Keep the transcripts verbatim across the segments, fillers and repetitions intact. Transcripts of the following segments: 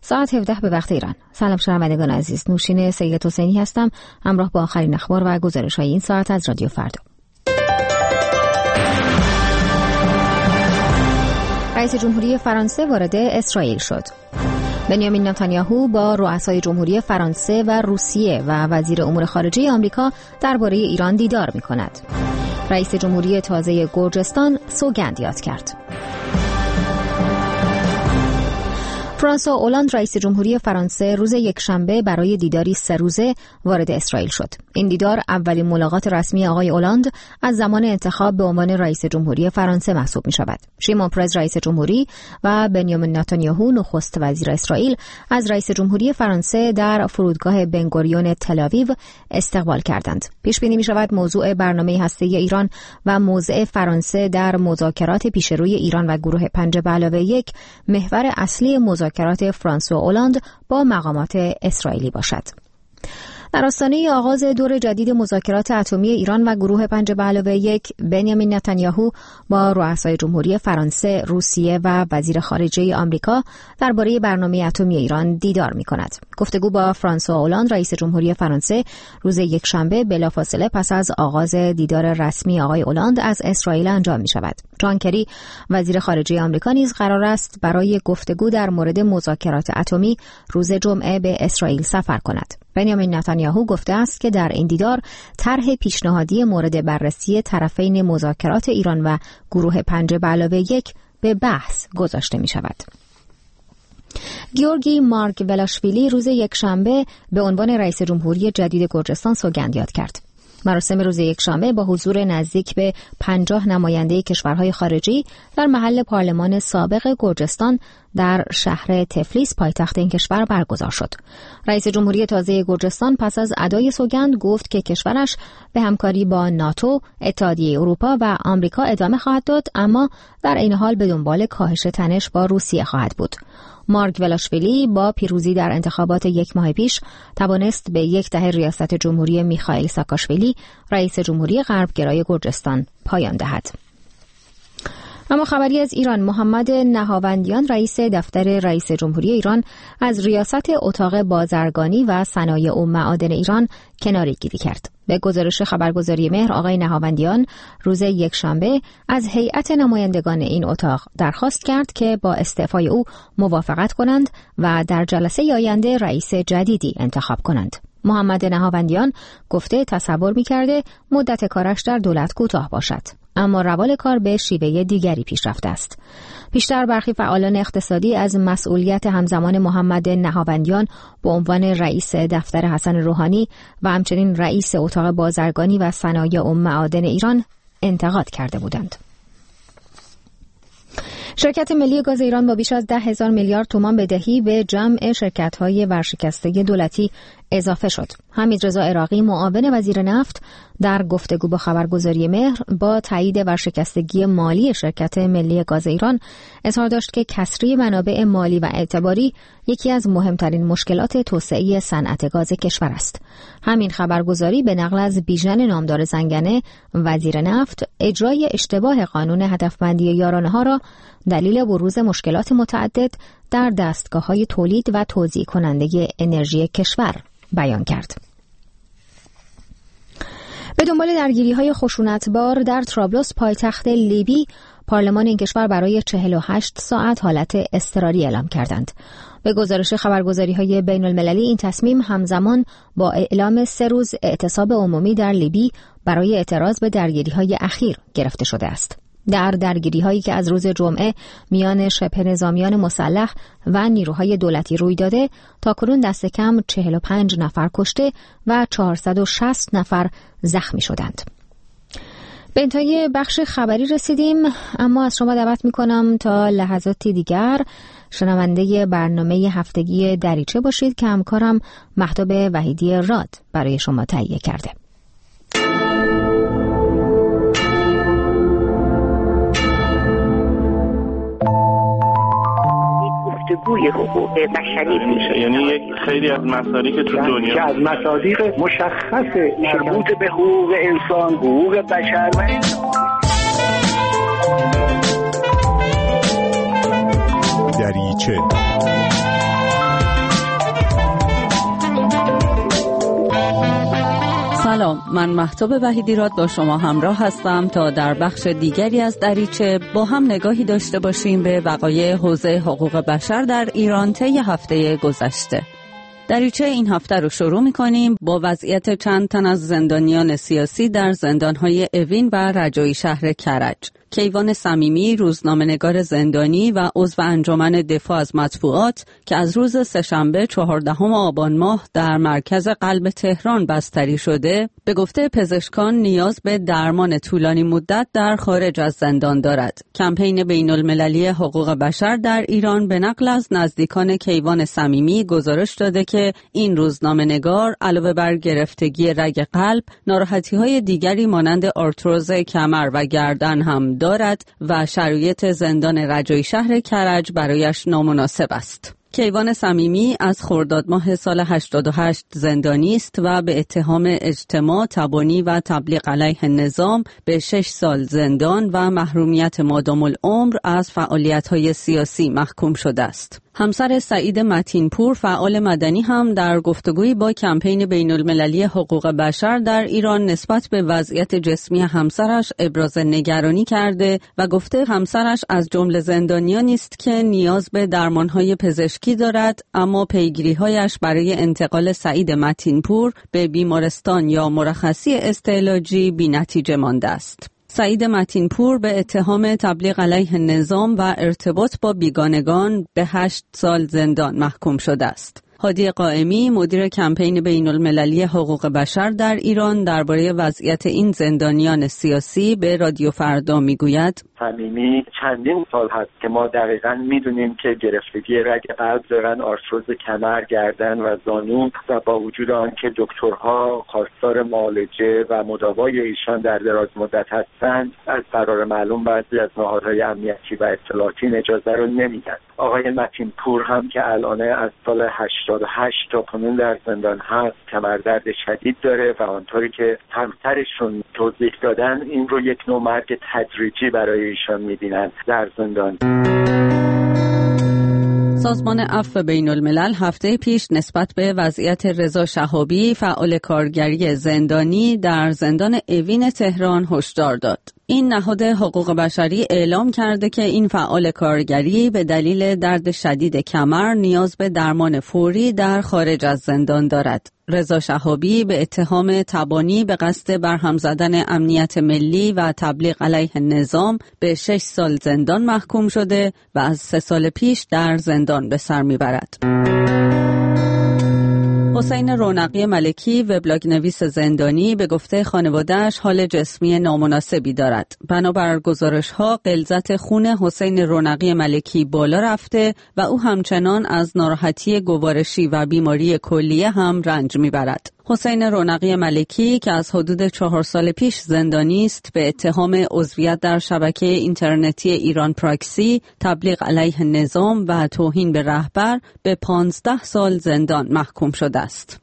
ساعت هفده به وقت ایران. سلام شنوندگان عزیز، نوشین سید حسینی هستم، همراه با آخرین اخبار و گزارش‌های این ساعت از رادیو فردا. رئیس جمهوری فرانسه وارد اسرائیل شد. بنیامین نتانیاهو با رؤسای جمهوری فرانسه و روسیه و وزیر امور خارجه آمریکا درباره ایران دیدار می‌کند. رئیس جمهوری تازه گرجستان سوگند یاد کرد. فرانسوا اولاند رئیس جمهوری فرانسه روز یکشنبه برای دیداری سه روزه وارد اسرائیل شد. این دیدار اولین ملاقات رسمی آقای اولاند از زمان انتخاب به عنوان رئیس جمهوری فرانسه محسوب می شود. شیمون پرز رئیس جمهوری و بنیامین نتانیاهو نخست وزیر اسرائیل از رئیس جمهوری فرانسه در فرودگاه بنگوریون تل‌آویو استقبال کردند. پیش بینی می شود موضوع برنامه هسته‌ای ایران و موضع فرانسه در مذاکرات پیشروی ایران و گروه پنج به علاوه یک محور اصلی مذاکرات فرانسوا اولاند با مقامات اسرائیلی باشد. در آستانه آغاز دور جدید مذاکرات اتمی ایران و گروه پنج به علاوه یک، بنیامین نتانیاهو با رؤسای جمهوری فرانسه، روسیه و وزیر خارجه آمریکا درباره برنامه اتمی ایران دیدار می‌کند. گفتگو با فرانسوا اولاند رئیس جمهوری فرانسه روز یکشنبه بلافاصله پس از آغاز دیدار رسمی آقای اولاند از اسرائیل انجام می‌شود. جان کری وزیر خارجه آمریکا نیز قرار است برای گفتگو در مورد مذاکرات اتمی روز جمعه به اسرائیل سفر کند. بنیامین نتانیاهو گفته است که در این دیدار طرح پیشنهادی مورد بررسی طرفین مذاکرات ایران و گروه پنج به علاوه یک به بحث گذاشته می شود. گیورگی مارگولاشویلی روز یکشنبه به عنوان رئیس جمهوری جدید گرجستان سوگند یاد کرد. مراسم روز یکشنبه با حضور نزدیک به پنجاه نماینده کشورهای خارجی در محل پارلمان سابق گرجستان در شهر تفلیس پایتخت این کشور برگزار شد. رئیس جمهوری تازه گرجستان پس از ادای سوگند گفت که کشورش به همکاری با ناتو، اتحادیه اروپا و آمریکا ادامه خواهد داد، اما در این حال به دنبال کاهش تنش با روسیه خواهد بود. مارگولاشویلی با پیروزی در انتخابات یک ماه پیش توانست به یک دهه ریاست جمهوری میخائیل ساکاشویلی رئیس جمهوری غربگرای گرجستان پایان دهد. اما خبری از ایران، محمد نهاوندیان رئیس دفتر رئیس جمهوری ایران از ریاست اتاق بازرگانی و صنایع و معادن ایران کناره‌گیری کرد. به گزارش خبرگزاری مهر، آقای نهاوندیان روز یکشنبه از هیئت نمایندگان این اتاق درخواست کرد که با استعفای او موافقت کنند و در جلسه آینده رئیس جدیدی انتخاب کنند. محمد نهاوندیان گفته تصور می‌کرده مدت کارش در دولت کوتاه باشد، اما روال کار به شیوه دیگری پیش رفته است. پیشتر برخی فعالان اقتصادی از مسئولیت همزمان محمد نهاوندیان به عنوان رئیس دفتر حسن روحانی و همچنین رئیس اتاق بازرگانی و صنایع و معادن ایران انتقاد کرده بودند. شرکت ملی گاز ایران با بیش از ده هزار میلیارد تومان بدهی به جمع شرکت‌های ورشکسته دولتی اضافه شد. حمیدرضا عراقی معاون وزیر نفت در گفتگو با خبرگزاری مهر با تایید ورشکستگی مالی شرکت ملی گاز ایران اظهار داشت که کسری منابع مالی و اعتباری یکی از مهمترین مشکلات توسعه صنعت گاز کشور است. همین خبرگزاری به نقل از بیژن نامدار زنگنه وزیر نفت اجرای اشتباه قانون هدفمندی یارانه‌ها را دلیل بروز مشکلات متعدد در دستگاه‌های تولید و توزیع کننده انرژی کشور بیان کرد. به دنبال درگیری‌های خشونتبار در طرابلس پایتخت لیبی، پارلمان این کشور برای چهل و هشت ساعت حالت اضطراری اعلام کردند. به گزارش خبرگزاری‌های بین‌المللی، این تصمیم همزمان با اعلام سه روز اعتصاب عمومی در لیبی برای اعتراض به درگیری‌های اخیر گرفته شده است. در درگیری‌هایی که از روز جمعه میان شبه نظامیان مسلح و نیروهای دولتی روی داده، تاکنون دست کم چهل و پنج نفر کشته و چهارصد و شصت نفر زخمی شدند. به انتهای بخش خبری رسیدیم، اما از شما دعوت می‌کنم تا لحظاتی دیگر شنونده برنامه هفتگی دریچه باشید که همکارم مهتاب وحیدی راد برای شما تهیه کرده. گفتگوی حقوق بشری میشه، یعنی یک خیلی از مسائلی که تو دنیا که از مصادیق مشخص مربوط به حقوق انسان، حقوق بشر و دریچه سلام، من مهتاب وحیدیراد با شما همراه هستم تا در بخش دیگری از دریچه با هم نگاهی داشته باشیم به وقایع حوزه حقوق بشر در ایران طی هفته گذشته. دریچه این هفته رو شروع می‌کنیم با وضعیت چند تن از زندانیان سیاسی در زندان‌های اوین و رجایی شهر کرج. کیوان صمیمی، روزنامه‌نگار زندانی و عضو انجمن دفاع از مطبوعات که از روز سه‌شنبه چهاردهم آبان ماه در مرکز قلب تهران بستری شده، به گفته پزشکان نیاز به درمان طولانی مدت در خارج از زندان دارد. کمپین بین‌المللی حقوق بشر در ایران به نقل از نزدیکان کیوان صمیمی گزارش داده که این روزنامه‌نگار علاوه بر گرفتگی رگ قلب، ناراحتی‌های دیگری مانند آرتروز کمر و گردن هم دارد و شرایط زندان رجایی شهر کرج برایش نامناسب است. کیوان صمیمی از خرداد ماه سال هشتاد و هشت زندانی است و به اتهام اجتماع، تبانی و تبلیغ علیه نظام به شش سال زندان و محرومیت مادام العمر از فعالیت‌های سیاسی محکوم شده است. همسر سعید متین‌پور فعال مدنی هم در گفتگویی با کمپین بین‌المللی حقوق بشر در ایران نسبت به وضعیت جسمی همسرش ابراز نگرانی کرده و گفته همسرش از جمله زندانیانی است که نیاز به درمان‌های پزشکی دارد، اما پیگیری‌هایش برای انتقال سعید متین‌پور به بیمارستان یا مرخصی استعلاجی بی‌نتیجه مانده است. سعید متین‌پور به اتهام تبلیغ علیه نظام و ارتباط با بیگانگان به هشت سال زندان محکوم شده است. هادی قائمی، مدیر کمپین بین‌المللی حقوق بشر در ایران، درباره وضعیت این زندانیان سیاسی به رادیو فردا میگوید: صمیمی چندین سال هست که ما دقیقاً میدونیم که گرفتگی رگ قلب دارن، آرتروز کمر، گردن و زانو، و با وجود آن که دکترها خواستار معالجه و مداوای ایشان در دراز مدت هستند، از قرار معلوم بعضی از نهادهای امنیتی و اطلاعاتی اجازه رو نمیدن. آقای متین‌پور هم که الان از سال هشتاد و هشت تا کنون در زندان هست، کمردرد شدید داره و آنطوری که همسرشون توضیح دادن این رو یک نوع مرگ تدریجی برای ایشان می‌بینن در زندان. سازمان عفو بین الملل هفته پیش نسبت به وضعیت رضا شهابی، فعال کارگری زندانی در زندان اوین تهران هشدار داد. این نهاد حقوق بشری اعلام کرده که این فعال کارگری به دلیل درد شدید کمر نیاز به درمان فوری در خارج از زندان دارد. رضا شهابی به اتهام تبانی به قصد برهم زدن امنیت ملی و تبلیغ علیه نظام به شش سال زندان محکوم شده و از سه سال پیش در زندان به سر میبرد. حسین رونقی ملکی، وبلاگ نویس زندانی، به گفته خانواده‌اش حال جسمی نامناسبی دارد. بنابر گزارش‌ها غلظت خون حسین رونقی ملکی بالا رفته و او همچنان از ناراحتی گوارشی و بیماری کلیه هم رنج می‌برد. حسین رونقی ملکی که از حدود چهار سال پیش زندانی است، به اتهام عضویت در شبکه اینترنتی ایران پراکسی، تبلیغ علیه نظام و توهین به رهبر به پانزده سال زندان محکوم شده است.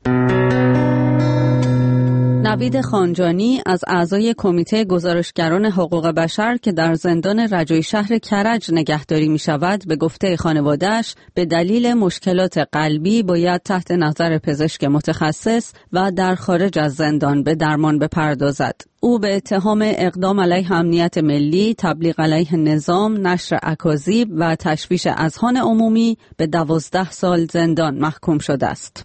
نوید خانجانی از اعضای کمیته گزارشگران حقوق بشر که در زندان رجایی شهر کرج نگهداری می شود، به گفته خانواده‌اش به دلیل مشکلات قلبی باید تحت نظر پزشک متخصص و در خارج از زندان به درمان بپردازد. او به اتهام اقدام علیه امنیت ملی، تبلیغ علیه نظام، نشر اکاذیب و تشویش اذهان عمومی به دوازده سال زندان محکوم شده است.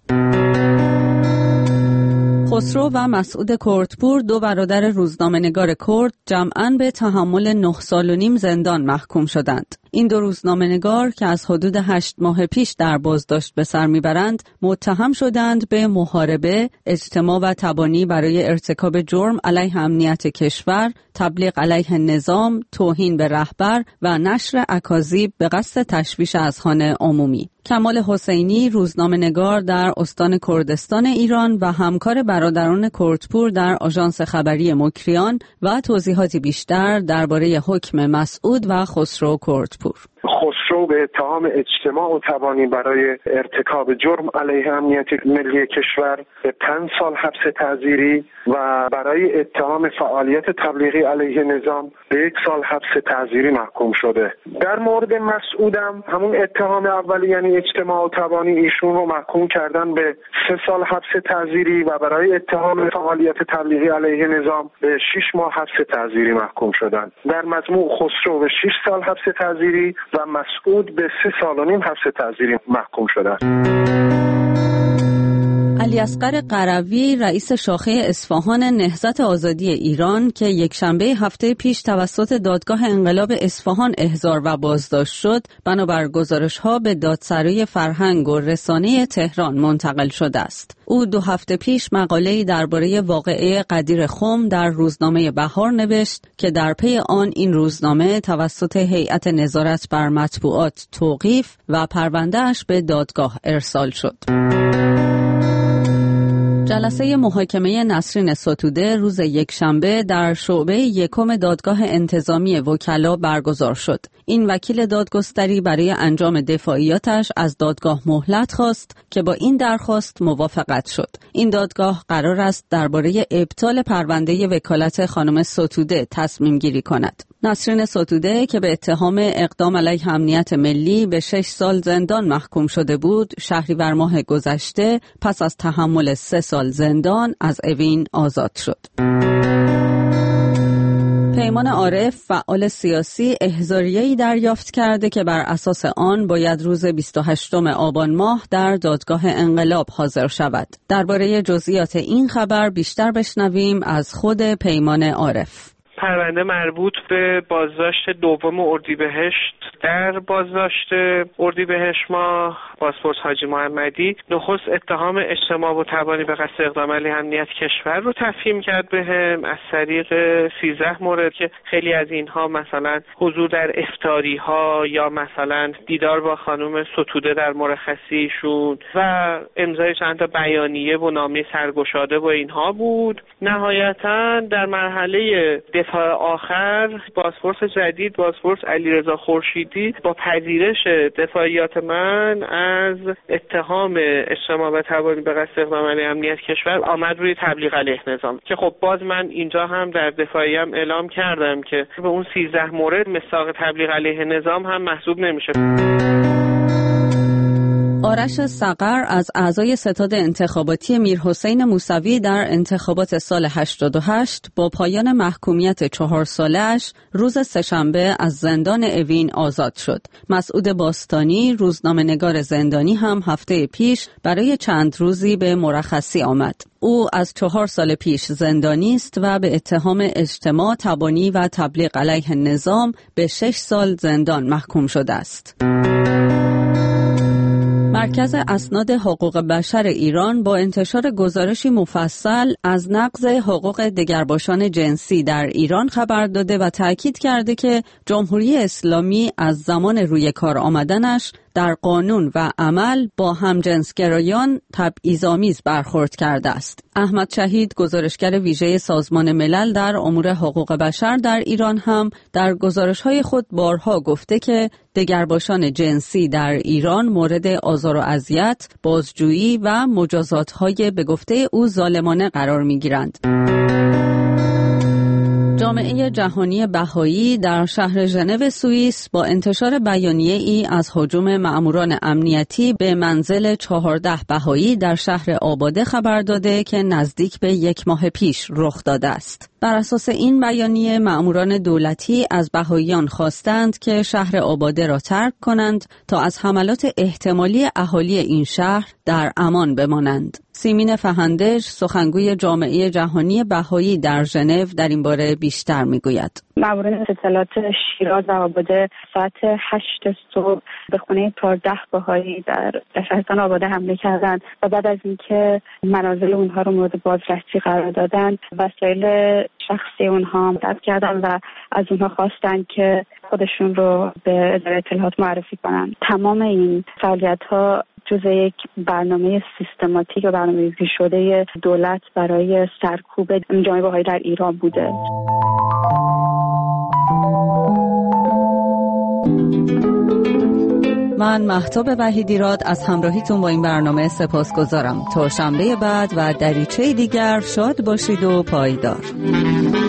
خسرو و مسعود کردپور، دو برادر روزنامه‌نگار کرد، جمعاً به تحمل نه سال و نیم زندان محکوم شدند. این دو روزنامه‌نگار که از حدود هشت ماه پیش در بازداشت به سر میبرند، متهم شدند به محاربه، اجتماع و تبانی برای ارتکاب جرم علیه امنیت کشور، تبلیغ علیه نظام، توهین به رهبر و نشر اکاذیب به قصد تشویش اذهان عمومی. کمال حسینی، روزنامه‌نگار در استان کردستان ایران و همکار برادران کردپور در آژانس خبری مکریان، و توضیحاتی بیشتر درباره حکم مسعود و خسرو کردپور. خسرو خسرو به اتهام اجتماع و تبانی برای ارتکاب جرم علیه امنیت ملی کشور به پنج سال حبس تعزیری و برای اتهام فعالیت تبلیغی علیه نظام به یک سال حبس تعزیری محکوم شده. در مورد مسعودم همون اتهام اولی یعنی اجتماع و تبانی، ایشون رو محکوم کردن به سه سال حبس تعزیری و برای اتهام فعالیت تبلیغی علیه نظام به شش ماه حبس تعزیری محکوم شدن. در مجموع خسرو به شش سال حبس تعزیری و مسعود به سه سال و نیم حبس تعزیری محکوم شدند. علیاصغر قروی، رئیس شاخه اصفهان نهضت آزادی ایران که یک شنبه هفته پیش توسط دادگاه انقلاب اصفهان احضار و بازداشت شد، بنابر گزارش‌ها به دادسرای فرهنگ و رسانه تهران منتقل شده است. او دو هفته پیش مقاله‌ای درباره واقعه قدیر خم در روزنامه بهار نوشت که در پی آن این روزنامه توسط هیئت نظارت بر مطبوعات توقیف و پرونده‌اش به دادگاه ارسال شد. جلسه محاکمه نسرین ستوده روز یکشنبه در شعبه یکم دادگاه انتظامی وکلا برگزار شد. این وکیل دادگستری برای انجام دفاعیاتش از دادگاه مهلت خواست که با این درخواست موافقت شد. این دادگاه قرار است درباره ابطال پرونده وکالت خانم ستوده تصمیم گیری کند. نسرین ستوده که به اتهام اقدام علیه امنیت ملی به شش سال زندان محکوم شده بود، شهریور ماه گذشته پس از تحمل سه سال زندان از اوین آزاد شد. پیمان عارف، فعال سیاسی، احضاریه‌ای دریافت کرده که بر اساس آن باید روز بیست و هشتم آبان ماه در دادگاه انقلاب حاضر شود. درباره جزئیات این خبر بیشتر بشنویم از خود پیمان عارف. پرونده مربوط به بازداشت دوم اردیبهشت. در بازداشت اردیبهشت ماه پاسپورت حاجی محمدی نخست اتهام اجتماع و تبانی به قصد اقدام علیه امنیت کشور رو تفهیم کرد بهم از طریق سیزده مورد که خیلی از اینها مثلا حضور در افطاری ها یا مثلا دیدار با خانم ستوده در مرخصیشون و امضای چند تا بیانیه و نامه سرگشاده و اینها بود. نهایتا در مرحله دفاع آخر بازپرس جدید، بازپرس علیرضا خورشیدی، با پذیرش دفاعیات من از اتهام اجتماع و تبانی به قصد اقدام علیه امنیت کشور آمد روی تبلیغ علیه نظام که خب باز من اینجا هم در دفاعیم اعلام کردم که به اون سیزده مورد مصداق تبلیغ علیه نظام هم محسوب نمیشه. آرش صقر از اعضای ستاد انتخاباتی میرحسین موسوی در انتخابات سال هشتاد و هشت با پایان محکومیت چهار سالش روز سه‌شنبه از زندان اوین آزاد شد. مسعود باستانی، روزنامه‌نگار زندانی، هم هفته پیش برای چند روزی به مرخصی آمد. او از چهار سال پیش زندانی است و به اتهام اجتماع، تبانی و تبلیغ علیه نظام به شش سال زندان محکوم شده است. مرکز اسناد حقوق بشر ایران با انتشار گزارشی مفصل از نقض حقوق دگرباشان جنسی در ایران خبر داده و تأکید کرده که جمهوری اسلامی از زمان روی کار آمدنش در قانون و عمل با همجنسگرایان تبعیض‌آمیز برخورد کرده است. احمد شهید، گزارشگر ویژه سازمان ملل در امور حقوق بشر در ایران، هم در گزارش‌های خود بارها گفته که دگرباشان جنسی در ایران مورد آزار و اذیت، بازجویی و مجازات‌های به گفته او ظالمانه قرار می‌گیرند. جامعه جهانی بهایی در شهر ژنو سوئیس با انتشار بیانیه‌ای از هجوم مأموران امنیتی به منزل چهارده بهایی در شهر آباده خبر داده که نزدیک به یک ماه پیش رخ داده است. بر اساس این بیانیه مأموران دولتی از بهاییان خواستند که شهر آباده را ترک کنند تا از حملات احتمالی اهالی این شهر در امان بمانند. سیمین فهندش، سخنگوی جامعه جهانی بهایی در ژنو، در این باره بیشتر میگوید. مأموران اطلاعات شیراز و آباده ساعت هشت صبح به خونه چهارده بهایی در شهرستان آباده حمله کردند و بعد از اینکه منازل اونها رو مورد بازرسی قرار دادن، وسایل شخصی اونها ضبط کردن و از اونها خواستن که خودشون رو به اداره اطلاعات معرفی کنن. تمام این فعالیت‌ها جزء یک برنامه سیستماتیک و برنامه‌ریزی شده دولت برای سرکوب جامعه بهایی در ایران بوده. من مهتاب وحیدیراد از همراهیتون با این برنامه سپاسگزارم. تا شنبه بعد و دریچه دیگر شاد باشید و پایدار.